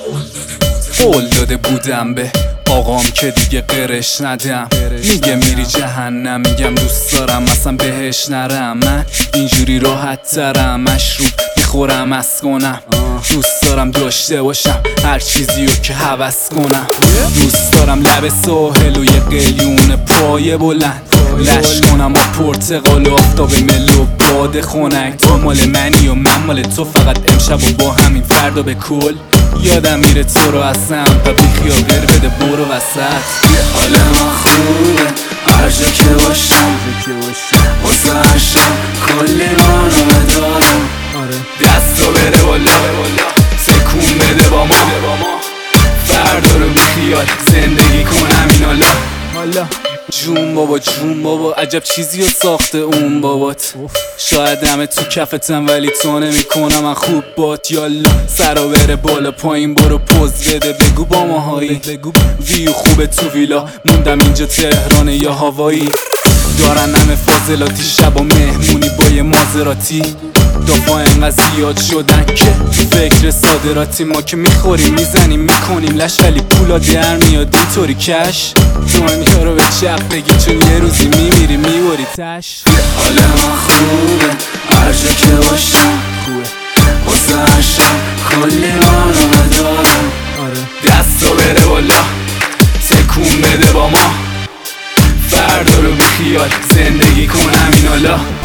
قول داده بودم به آقام که دیگه قرش ندم. میگه میری جهنم، میگم دوست دارم اصلا بهش نرم. من اینجوری راحت ترم، مشروب میخورم از کنم. دوست دارم داشته باشم هر چیزیو که هوس کنم. دوست دارم لب ساحل و یه قلیون پای بلند لش کنم با پرتقال و آفتاب ملو باد خنک. تو مال منی و من مال تو، فقط امشب و با همین فردا به کل. یادم میره تو رو اصلا و بی خیال غیر بده برو وسط. حال ما خوبه هر جا که باشم، واسه عشم کلی برنامه دارم. دستو بره بالا تکون بده با ما، فردا رو بی خیال زندگی کنم این حالا. جون بابا جون بابا، عجب چیزی رو ساخته اون بابات. شاید همه تو کفتم ولی تو نمی کنم من خوب بات. یالا سرا بره بالا پایین برو پوز بده بگو با ماهایی. ویو خوبه تو ویلا، موندم اینجا تهران یا هوایی. دارن همه فاضلاتی شب و مهمونی با یه مازراتی. دافا انقدر زیاد شدن که تو فکر صادراتی. ما که میخوریم میزنیم میکنیم لش ولی پولا در میاد اینطوری کش. تو هم رو به چپ بگی چون یه روزی میمیری میبری تش. حال ما خوبه هر جا که باشم، واسه عشم کلی برنامه دارم. دستو بره بالا تکون بده با ما، فردا رو بی خیال زندگی کنم این حالا.